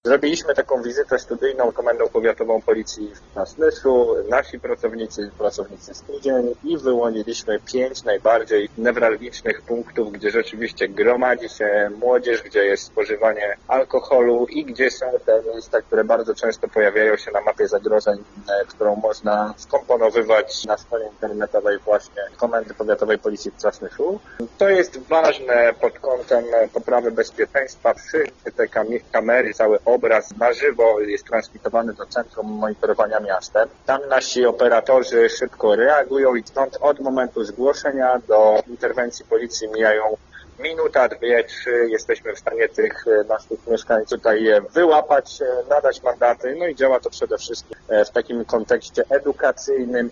Zrobiliśmy taką wizytę studyjną Komendą Powiatową Policji w Nasnyszu, nasi pracownicy z tydzień i wyłoniliśmy 5 najbardziej newralgicznych punktów, gdzie rzeczywiście gromadzi się młodzież, gdzie jest spożywanie alkoholu i gdzie są te miejsca, które bardzo często pojawiają się na mapie zagrożeń, którą można skomponowywać na stronie internetowej właśnie Komendy Powiatowej Policji w Nasnyszu. To jest ważne pod kątem poprawy bezpieczeństwa. Wszystkie te kamery, cały obraz na żywo jest transmitowany do Centrum Monitorowania Miastem. Tam nasi operatorzy szybko reagują i stąd od momentu zgłoszenia do interwencji policji mijają minuta, 2, 3. Jesteśmy w stanie tych naszych mieszkańców tutaj wyłapać, nadać mandaty. No i działa to przede wszystkim w takim kontekście edukacyjnym